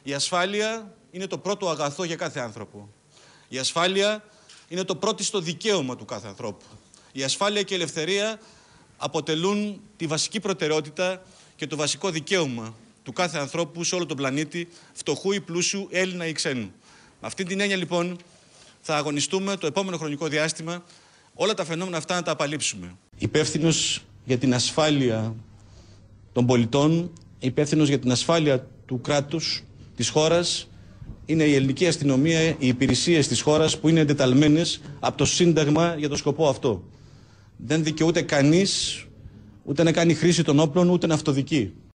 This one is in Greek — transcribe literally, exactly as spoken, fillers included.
Η ασφάλεια είναι το πρώτο αγαθό για κάθε άνθρωπο. Η ασφάλεια είναι το πρώτιστο δικαίωμα του κάθε ανθρώπου. Η ασφάλεια και η ελευθερία αποτελούν τη βασική προτεραιότητα και το βασικό δικαίωμα του κάθε ανθρώπου σε όλο τον πλανήτη, φτωχού ή πλούσιου, Έλληνα ή ξένου. Με αυτή την έννοια, λοιπόν, θα αγωνιστούμε το επόμενο χρονικό διάστημα όλα τα φαινόμενα αυτά να τα απαλείψουμε. Υπεύθυνος για την ασφάλεια των πολιτών, υπεύθυνος για την ασφάλεια του κράτους, της χώρας, είναι η ελληνική αστυνομία, οι υπηρεσίες της χώρας που είναι εντεταλμένες από το Σύνταγμα για το σκοπό αυτό. Δεν δικαιούται κανείς ούτε να κάνει χρήση των όπλων, ούτε να αυτοδικεί.